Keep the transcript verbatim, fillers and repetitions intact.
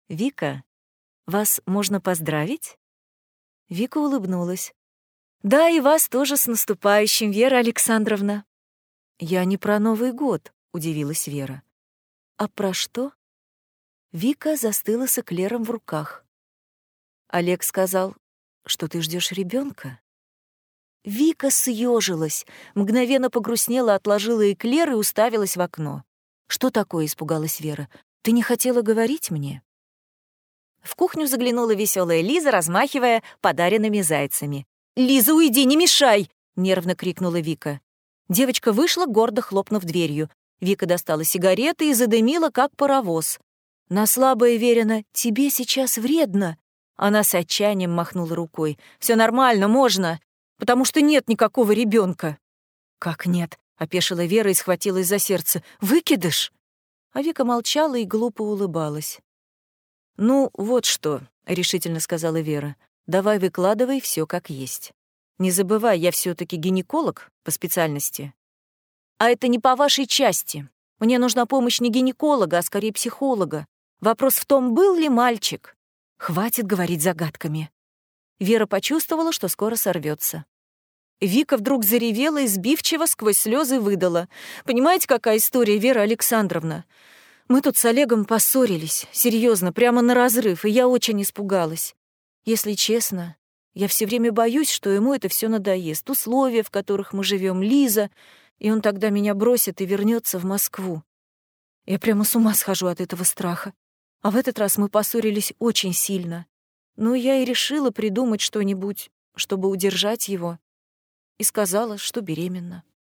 «Вика, вас можно поздравить?» Вика улыбнулась. «Да, и вас тоже с наступающим, Вера Александровна». «Я не про Новый год», — удивилась Вера. «А про что?» Вика застыла с эклером в руках. «Олег сказал, что ты ждешь ребенка. Вика съежилась, мгновенно погрустнела, отложила эклер и уставилась в окно. «Что такое?» — испугалась Вера. «Ты не хотела говорить мне?» В кухню заглянула веселая Лиза, размахивая подаренными зайцами. «Лиза, уйди, не мешай!» — нервно крикнула Вика. Девочка вышла, гордо хлопнув дверью. Вика достала сигареты и задымила, как паровоз. На слабое Верина «тебе сейчас вредно». Она с отчаянием махнула рукой. «Все нормально, можно, потому что нет никакого ребенка». «Как нет?» — опешила Вера и схватилась за сердце. «Выкидыш?» А Вика молчала и глупо улыбалась. «Ну, вот что», — решительно сказала Вера. «Давай выкладывай все как есть. Не забывай, я все таки гинеколог по специальности. А это не по вашей части. Мне нужна помощь не гинеколога, а скорее психолога. Вопрос в том, был ли мальчик. Хватит говорить загадками». Вера почувствовала, что скоро сорвется. Вика вдруг заревела и сбивчиво сквозь слезы выдала. «Понимаете, какая история, Вера Александровна? Мы тут с Олегом поссорились, серьезно, прямо на разрыв, и я очень испугалась. Если честно, я все время боюсь, что ему это все надоест. Условия, в которых мы живем, Лиза, и он тогда меня бросит и вернется в Москву. Я прямо с ума схожу от этого страха. А в этот раз мы поссорились очень сильно. Но я и решила придумать что-нибудь, чтобы удержать его. И сказала, что беременна.